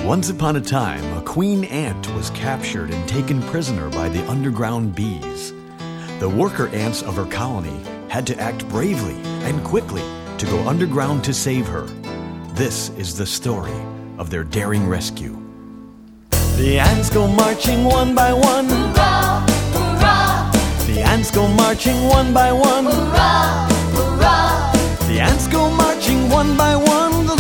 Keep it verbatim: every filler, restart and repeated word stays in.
Once upon a time, a queen ant was captured and taken prisoner by the underground bees. The worker ants of her colony had to act bravely and quickly to go underground to save her. This is the story of their daring rescue. The ants go marching one by one. Hurrah, hurrah! The ants go marching one by one. Hurrah, hurrah! The ants go marching one by one. The